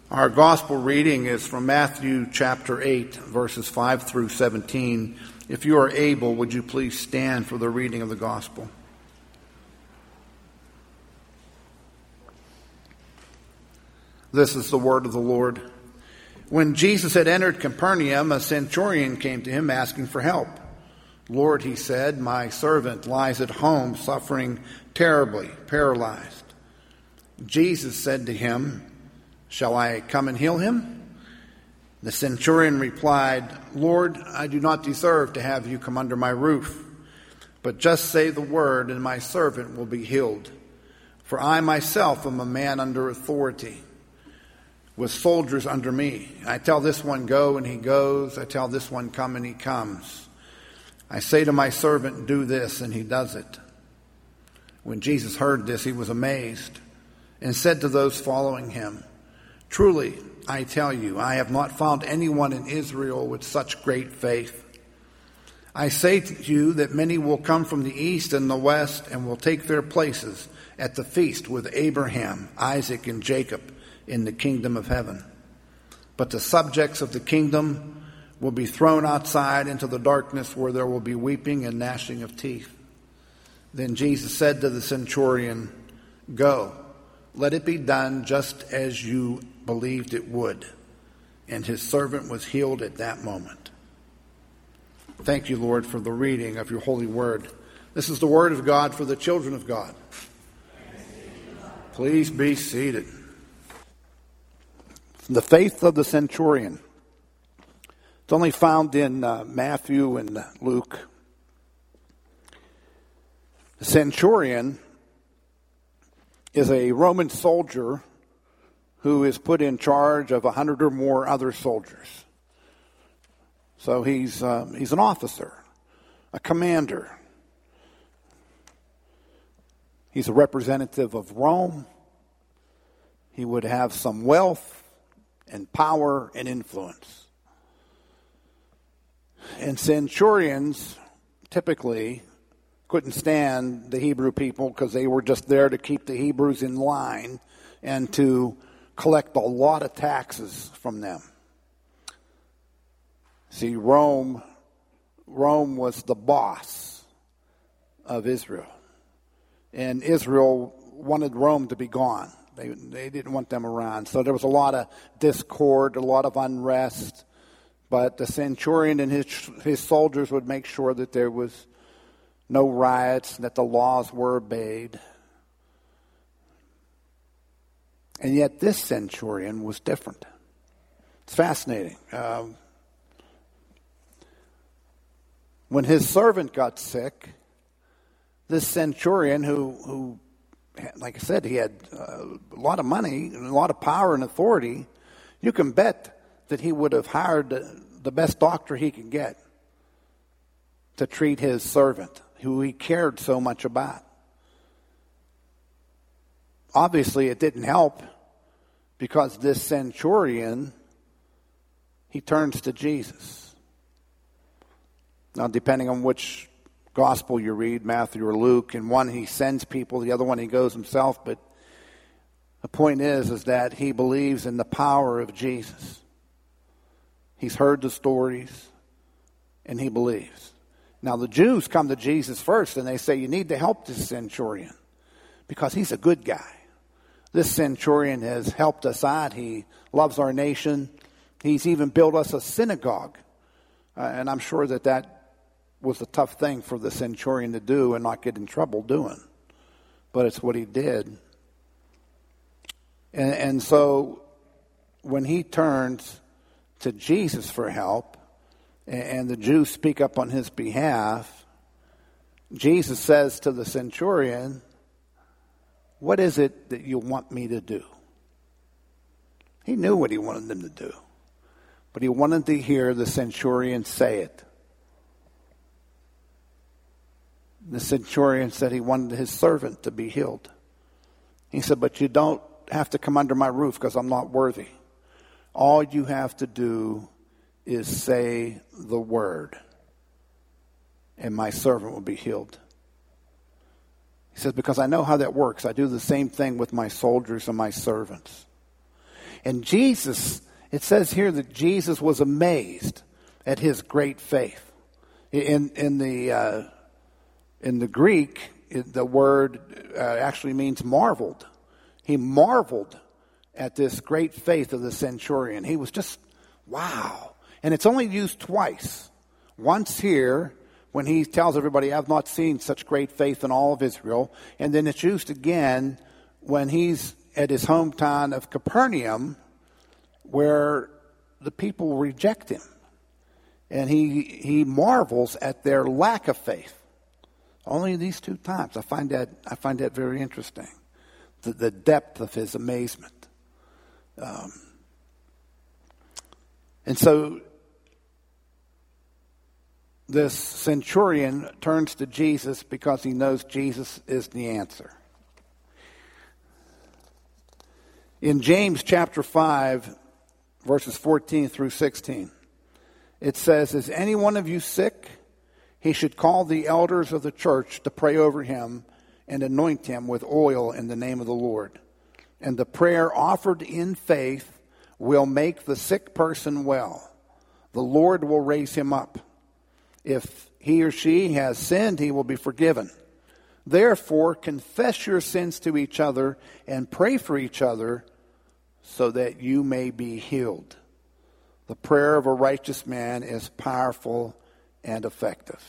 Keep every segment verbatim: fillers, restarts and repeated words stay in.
Our gospel reading is from Matthew chapter eight, verses five through seventeen. If you are able, would you please stand for the reading of the gospel? This is the word of the Lord. When Jesus had entered Capernaum, a centurion came to him asking for help. "Lord," he said, "my servant lies at home suffering terribly, paralyzed." Jesus said to him, "Shall I come and heal him?" The centurion replied, "Lord, I do not deserve to have you come under my roof, but just say the word and my servant will be healed. For I myself am a man under authority, with soldiers under me. I tell this one, go, and he goes. I tell this one, come, and he comes. I say to my servant, do this, and he does it." When Jesus heard this, he was amazed and said to those following him, "Truly, I tell you, I have not found anyone in Israel with such great faith. I say to you that many will come from the east and the west and will take their places at the feast with Abraham, Isaac, and Jacob in the kingdom of heaven. But the subjects of the kingdom will be thrown outside into the darkness where there will be weeping and gnashing of teeth." Then Jesus said to the centurion, "Go, let it be done just as you believed it would." And his servant was healed at that moment. Thank you, Lord, for the reading of your holy word. This is the word of God for the children of God. Please be seated. The faith of the centurion. It's only found in uh, Matthew and Luke. The centurion is a Roman soldier who is put in charge of a hundred or more other soldiers. So he's uh, he's an officer, a commander. He's a representative of Rome. He would have some wealth and power and influence. And centurions typically couldn't stand the Hebrew people because they were just there to keep the Hebrews in line and to collect a lot of taxes from them. See, Rome, Rome was the boss of Israel. And Israel wanted Rome to be gone. They, they didn't want them around. So there was a lot of discord, a lot of unrest. But the centurion and his, his soldiers would make sure that there was no riots, that the laws were obeyed. And yet this centurion was different. It's fascinating. Um, when his servant got sick, this centurion who, who like I said, he had uh, a lot of money and a lot of power and authority, you can bet that he would have hired the best doctor he could get to treat his servant, who he cared so much about. Obviously, it didn't help because this centurion, he turns to Jesus. Now, depending on which gospel you read, Matthew or Luke, in one he sends people, the other one he goes himself, but the point is, is that he believes in the power of Jesus. He's heard the stories, and he believes. Now, the Jews come to Jesus first, and they say, you need to help this centurion because he's a good guy. This centurion has helped us out. He loves our nation. He's even built us a synagogue. Uh, and I'm sure that that was a tough thing for the centurion to do and not get in trouble doing. But it's what he did. And, and so when he turns to Jesus for help, and the Jews speak up on his behalf, Jesus says to the centurion, what is it that you want me to do? He knew what he wanted them to do, but he wanted to hear the centurion say it. The centurion said he wanted his servant to be healed. He said, but you don't have to come under my roof because I'm not worthy. All you have to do is say the word, and my servant will be healed. He says, because I know how that works. I do the same thing with my soldiers and my servants. And Jesus, it says here that Jesus was amazed at his great faith. In in the uh, in the Greek, it, the word uh, actually means marveled. He marveled at this great faith of the centurion. He was just, wow. And it's only used twice. Once here, when he tells everybody, I've not seen such great faith in all of Israel. And then it's used again when he's at his hometown of Capernaum, where the people reject him. And he he marvels at their lack of faith. Only these two times. I find that I find that very interesting. The, the depth of his amazement. Um, and so this centurion turns to Jesus because he knows Jesus is the answer. In James chapter five, verses fourteen through sixteen, it says, is any one of you sick? He should call the elders of the church to pray over him and anoint him with oil in the name of the Lord. And the prayer offered in faith will make the sick person well. The Lord will raise him up. If he or she has sinned, he will be forgiven. Therefore, confess your sins to each other and pray for each other so that you may be healed. The prayer of a righteous man is powerful and effective.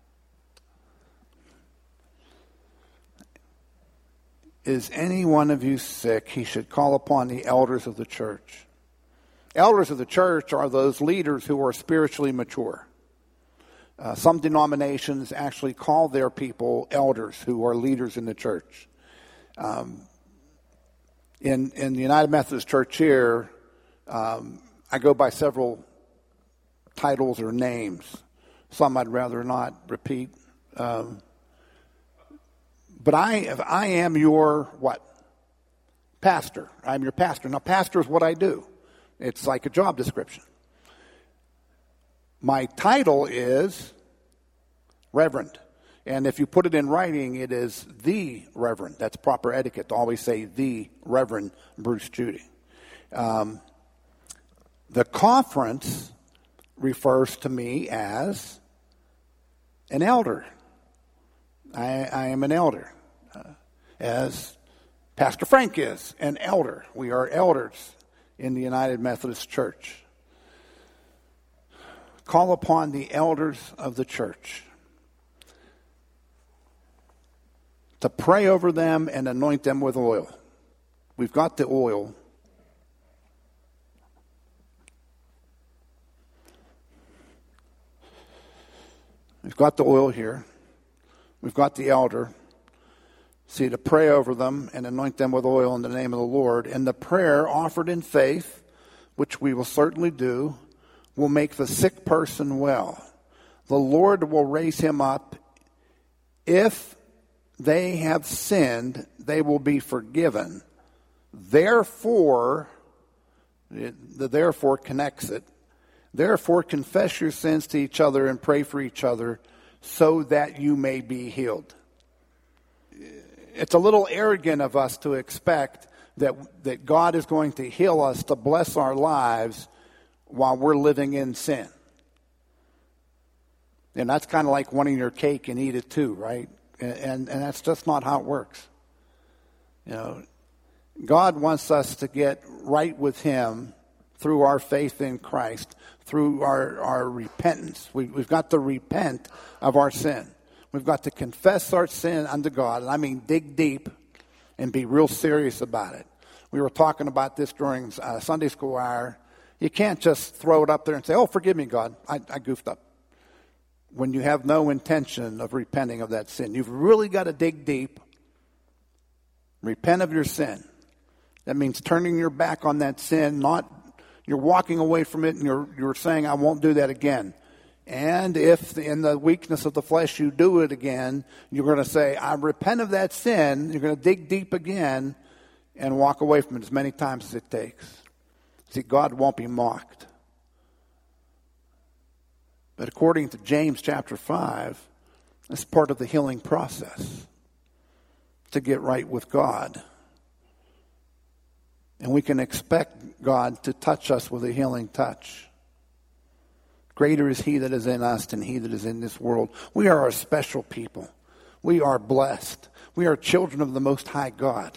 Is any one of you sick? He should call upon the elders of the church. Elders of the church are those leaders who are spiritually mature. Uh, some denominations actually call their people elders who are leaders in the church. Um, in, in the United Methodist Church here, um, I go by several titles or names. Some I'd rather not repeat. Um, but I, I am your what? Pastor. I'm your pastor. Now, pastor is what I do. It's like a job description. My title is Reverend. And if you put it in writing, it is the Reverend. That's proper etiquette to always say the Reverend Bruce Judy. Um, the conference refers to me as an elder. I, I am an elder. Uh, as Pastor Frank is an elder. We are elders in the United Methodist Church. Call upon the elders of the church to pray over them and anoint them with oil. We've got the oil. We've got the oil here. We've got the elder. See, to pray over them and anoint them with oil in the name of the Lord. And the prayer offered in faith, which we will certainly do, will make the sick person well. The Lord will raise him up. If they have sinned, they will be forgiven. Therefore, the therefore connects it. Therefore, confess your sins to each other and pray for each other so that you may be healed. It's a little arrogant of us to expect that, that God is going to heal us to bless our lives while we're living in sin. And that's kind of like wanting your cake and eat it too, right? And, and, and that's just not how it works. You know, God wants us to get right with Him through our faith in Christ, through our, our repentance. We, we've got to repent of our sin. We've got to confess our sin unto God, and I mean dig deep and be real serious about it. We were talking about this during uh, Sunday school hour. You can't just throw it up there and say, oh, forgive me, God, I, I goofed up. When you have no intention of repenting of that sin. You've really got to dig deep, repent of your sin. That means turning your back on that sin, not you're walking away from it and you're you're saying, I won't do that again. And if in the weakness of the flesh you do it again, you're going to say, I repent of that sin. You're going to dig deep again and walk away from it as many times as it takes. See, God won't be mocked. But according to James chapter five, it's part of the healing process to get right with God And we can expect God to touch us with a healing touch. Greater is He that is in us than he that is in this world. We are a special people. We are blessed. We are children of the Most High God.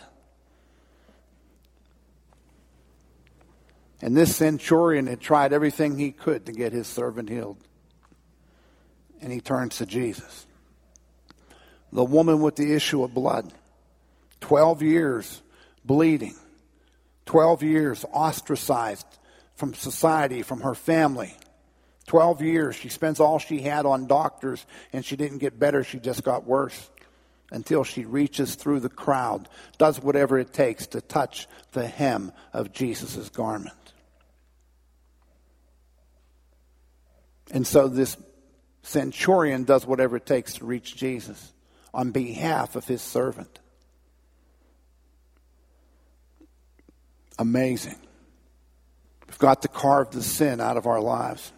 And this centurion had tried everything he could to get his servant healed. And he turns to Jesus. The woman with the issue of blood, twelve years bleeding, twelve years ostracized from society, from her family. twelve years, she spends all she had on doctors, and she didn't get better, she just got worse. Until she reaches through the crowd, does whatever it takes to touch the hem of Jesus' garment. And so this centurion does whatever it takes to reach Jesus on behalf of his servant. Amazing. We've got to carve the sin out of our lives.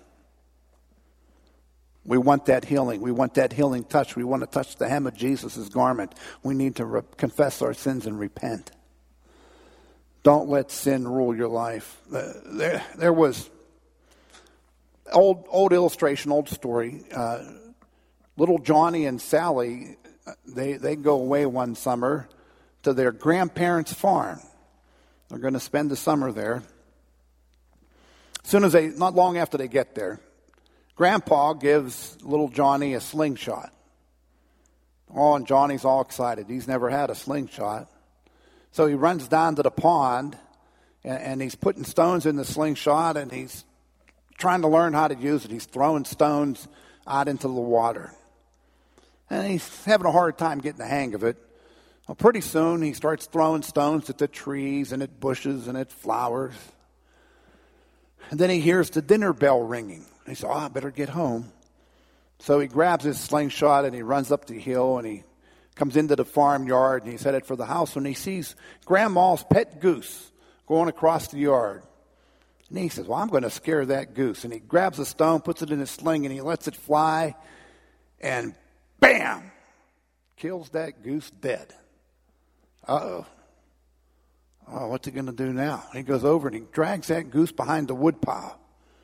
We want that healing. We want that healing touch. We want to touch the hem of Jesus' garment. We need to re- confess our sins and repent. Don't let sin rule your life. Uh, there, there was old, old illustration, old story. Uh, little Johnny and Sally, they they go away one summer to their grandparents' farm. They're going to spend the summer there. As soon as they, not long after they get there, Grandpa gives little Johnny a slingshot. Oh, and Johnny's all excited. He's never had a slingshot. So he runs down to the pond, and, and he's putting stones in the slingshot, and he's trying to learn how to use it. He's throwing stones out into the water. And he's having a hard time getting the hang of it. Well, pretty soon he starts throwing stones at the trees and at bushes and at flowers. And then he hears the dinner bell ringing. He says, oh, I better get home. So he grabs his slingshot and he runs up the hill and he comes into the farmyard and he's headed for the house when he sees Grandma's pet goose going across the yard. And he says, well, I'm going to scare that goose. And he grabs a stone, puts it in his sling, and he lets it fly. And bam! Kills that goose dead. Uh-oh. Oh, what's he going to do now? He goes over and he drags that goose behind the woodpile.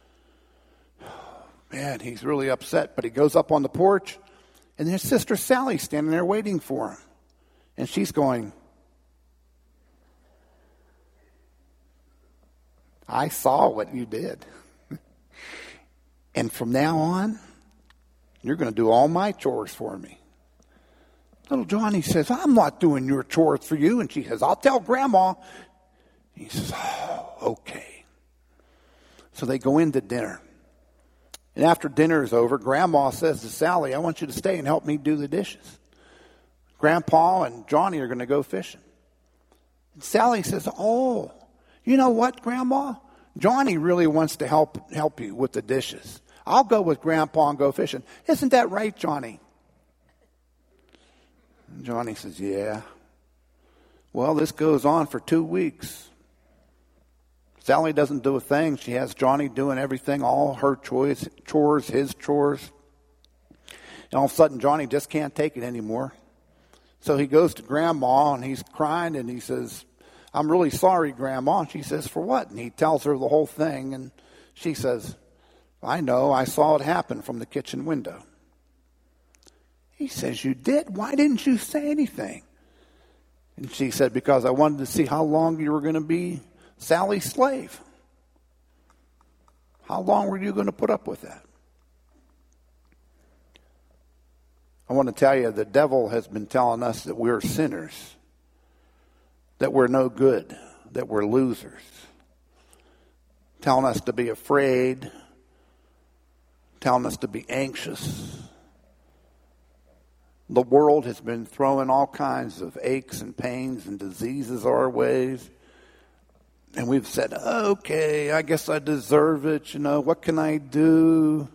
Man, he's really upset. But he goes up on the porch, and his sister Sally's standing there waiting for him. And she's going, I saw what you did. And from now on, you're going to do all my chores for me. Little Johnny says, I'm not doing your chores for you. And she says, I'll tell Grandma. He says, oh, okay. So they go into dinner. And after dinner is over, Grandma says to Sally, I want you to stay and help me do the dishes. Grandpa and Johnny are going to go fishing. And Sally says, oh, you know what, Grandma? Johnny really wants to help help you with the dishes. I'll go with Grandpa and go fishing. Isn't that right, Johnny? And Johnny says, yeah. Well, this goes on for two weeks. Sally doesn't do a thing. She has Johnny doing everything, all her chores, chores, his chores. And all of a sudden, Johnny just can't take it anymore. So he goes to Grandma, and he's crying, and he says, I'm really sorry, Grandma. And she says, for what? And he tells her the whole thing, and she says, I know, I saw it happen from the kitchen window. He says, you did? Why didn't you say anything? And she said, because I wanted to see how long you were going to be Sally's slave. How long were you going to put up with that? I want to tell you, the devil has been telling us that we're sinners, that we're no good, that we're losers, telling us to be afraid, telling us to be anxious. The world has been throwing all kinds of aches and pains and diseases our ways. And we've said, okay, I guess I deserve it. You know, what can I do?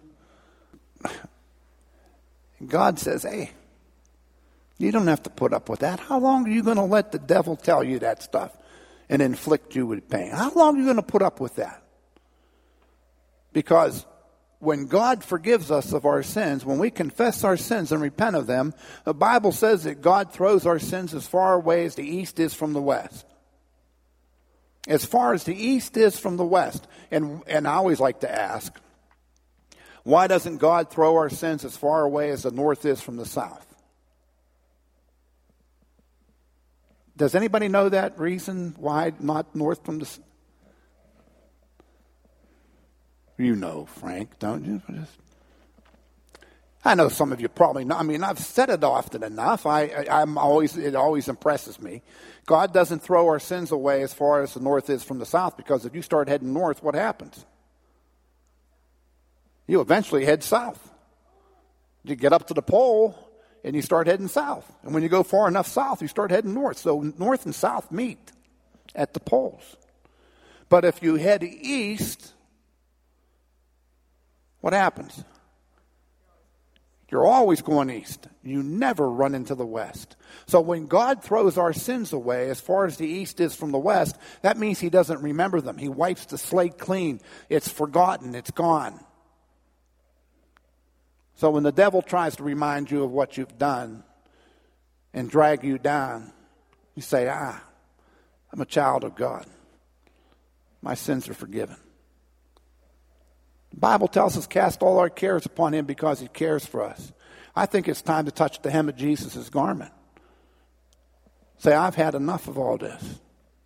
And God says, hey, you don't have to put up with that. How long are you going to let the devil tell you that stuff and inflict you with pain? How long are you going to put up with that? Because when God forgives us of our sins, when we confess our sins and repent of them, the Bible says that God throws our sins as far away as the east is from the west. as far as the east is from the west. And, and I always like to ask, why doesn't God throw our sins as far away as the north is from the south? Does anybody know that reason why not north from the south? You know, Frank, don't you? I know some of you probably know. I mean, I've said it often enough. I, I, I'm always, it always impresses me. God doesn't throw our sins away as far as the north is from the south, because if you start heading north, what happens? You eventually head south. You get up to the pole, and you start heading south. And when you go far enough south, you start heading north. So north and south meet at the poles. But if you head east, what happens? You're always going east. You never run into the west. So when God throws our sins away as far as the east is from the west, that means he doesn't remember them. He wipes the slate clean. It's forgotten. It's gone. So when the devil tries to remind you of what you've done and drag you down, you say, ah, I'm a child of God. My sins are forgiven. The Bible tells us cast all our cares upon him because he cares for us. I think it's time to touch the hem of Jesus' garment. Say, I've had enough of all this.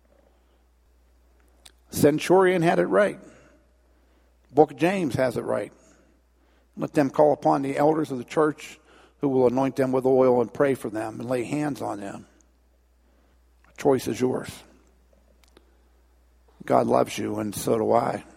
Centurion had it right. Book of James has it right. Let them call upon the elders of the church, who will anoint them with oil and pray for them and lay hands on them. The choice is yours. God loves you, and so do I.